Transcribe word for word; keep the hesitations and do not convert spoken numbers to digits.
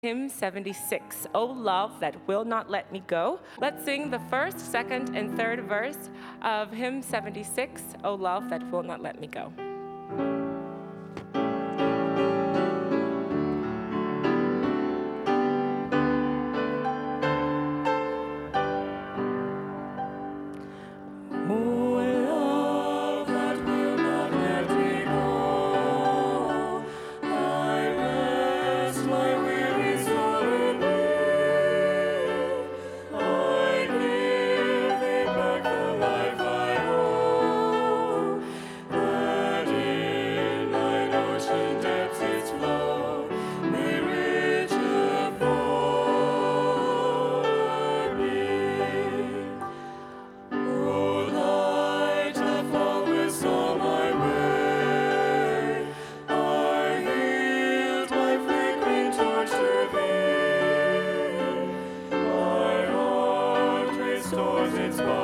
Hymn seventy-six, O Love That Will Not Let Me Go. Let's sing the first, second, and third verse of Hymn seventy-six, O Love That Will Not Let Me Go. Its